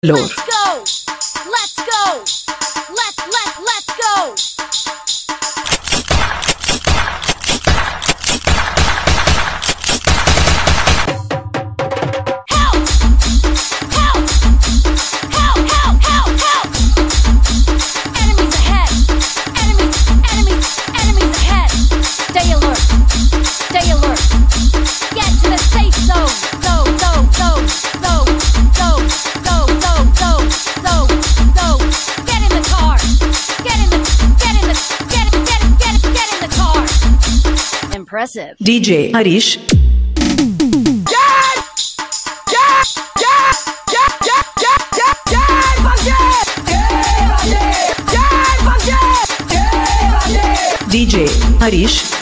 Lore. Let's go! Let's go! Let's go! Help! Help! Help! Help! Help! Help! Enemies ahead! Enemies ahead! Stay alert! Stay alert! Get to the safe zone! Get in the car! Get in the car! Impressive. DJ Harish. DJ Harish.